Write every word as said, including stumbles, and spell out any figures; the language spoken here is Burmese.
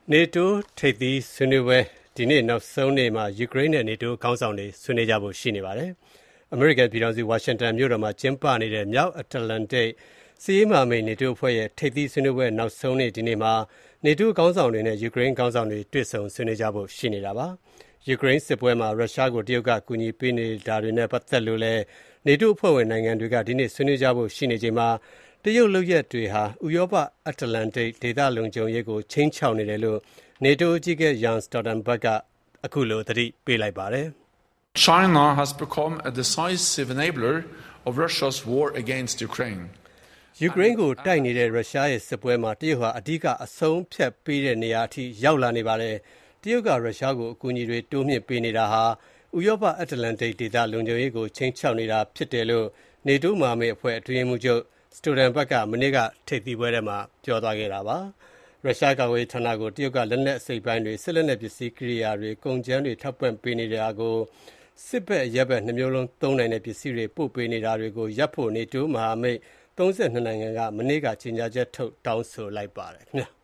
NATO ထိပ်သီးဆွေးနွေးပွဲဒီနေ့နောက်ဆုံးနေ့မှာယူကရိန်းနဲ့ NATO ခေါင်းဆောင်တွေဆွေးနွေးကြဖို့ရှိနေပါတယ်။ အမေရိကန်ပြည်ထောင်စုဝါရှင်တန်မြို့တော်မှာကျင်းပနေတဲ့မြောက်အတ္တလန်တိတ်စစ်ရေးမဟာမိတ် NATO အဖွဲ့ရဲ့ထိပ်သီးဆွေးနွေးပွဲနောက်ဆုံးနေ့ဒီနေ့မှာ NATO ခေါင်းဆောင်တွေနဲ့ ယူကရိန်းခေါင်းဆောင်တွေတွေ့ဆုံဆွေးနွေးကြဖို့ရှိနေတာပါ။ ယူကရိန်းစစ်ပွဲမှာရုရှားကိုတရုတ်ကကူညီပေးနေတာတွေနဲ့ပတ်သက်လို့လည်း NATO အဖွဲ့ဝင်နိုင်ငံတွေကဒီနေ့ဆွေးနွေးကြဖို့ရှိနေချိန်မှာတရုတ်လုပ်ရပ်တွေဟာဥရောပအတ္တလန်တိတ်ဒေသလုံခြုံရေးကိုခြိမ်းခြောက်နေတယ်လို့ NATO အကြီးအကဲ Jens Stoltenberg ကအခုလိုသတိပေးလိုက်ပါတယ်။ China has become a decisive enabler of Russia's war against Ukraine. ယူကရိန်းကိုတိုက်နေတဲ့ရုရှားရဲ့စစ်ပွဲမှာတရုတ်ဟာအဓိကအဆုံးဖြတ်ပေးတဲ့နေရာအထိရောက်လာနေပါတယ်။တရုတ်ကရုရှားကိုအကူအညီတွေတိုးမြှင့်ပေးနေတာဟာဥရောပအတ္တလန်တိတ်ဒေသလုံခြုံရေးကိုခြိမ်းခြောက်နေတာဖြစ်တယ်လို့ NATO မဟာမိတ်အဖွဲ့အတွင်းရေးမှူးချုပ် Stoltenberg ကမနေ့ကထိပ်သီးပွဲထဲမှာပြောသွားခဲ့တာပါ။ရုရှားကာကွယ်ရေးဌာနကိုတရုတ်ကလက်နက်အစိတ်ပိုင်းတွေစစ်လက်နက်ပစ္စည်းကိရိယာတွေကုန်ကြမ်းတွေထောက်ပံ့ပေးနေတာကိုစစ်ဘက်အရပ်ဘက်နှစ်မျိုးလုံးသုံးနိုင်တဲ့ပစ္စည်းတွေပို့ပေးနေတာတွေကိုရပ်ဖို့ NATO မဟာမိတ်သုံးဆယ့်နှစ်နိုင်ငံကမနေ့ကကြေညာချက်ထုတ်တောင်းဆိုလိုက်ပါတယ်ခင်ဗျာ